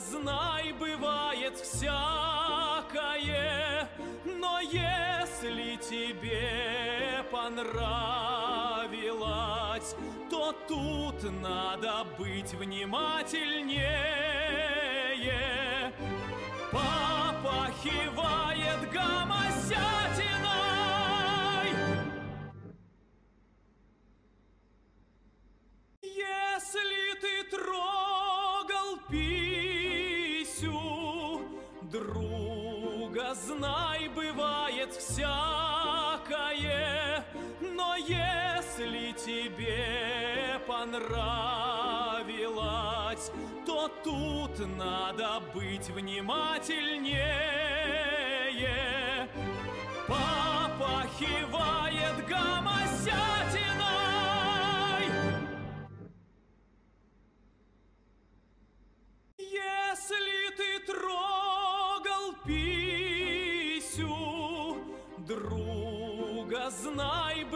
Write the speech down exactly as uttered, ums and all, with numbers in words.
знай, бывает всякое, но если тебе понравилось, то тут надо быть внимательнее. Попахивает гомосятиной. Если ты трогал писю друга, знай, бывает всякое, но если тебе понравилось, то тут надо быть внимательнее. Попахивает гомосятиной. Если ты трогал писю друга, знай,